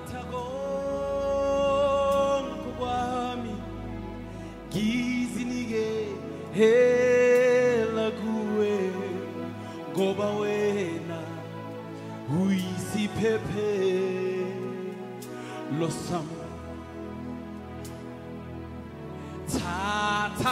hela kuwe ngoba wena uyisiphephe losam thatha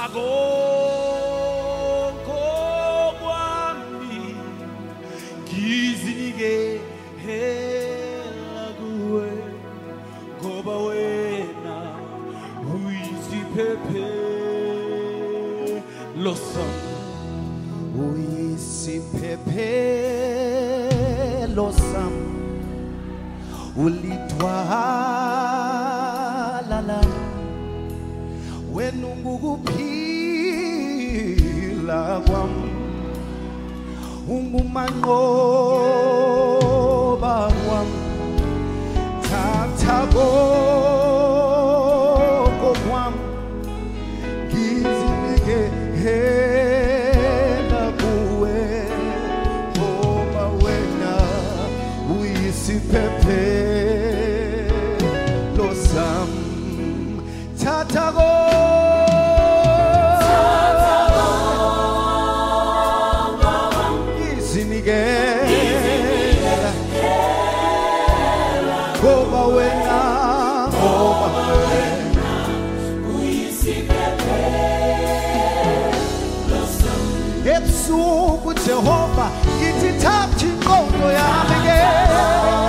konke kwami ngizinike hela kuwe ngoba wena uyisiphephe losam uyisiphephe losam ulithwala la wena ungukuphila kwami ungumanqoba kwami thatha konke kwami ngizinike hela kuwe ngoba wena uyisiphephe losam thatha ngizinike ngoba wena ebusuku Jehova ngithi thatha inqondo yami ke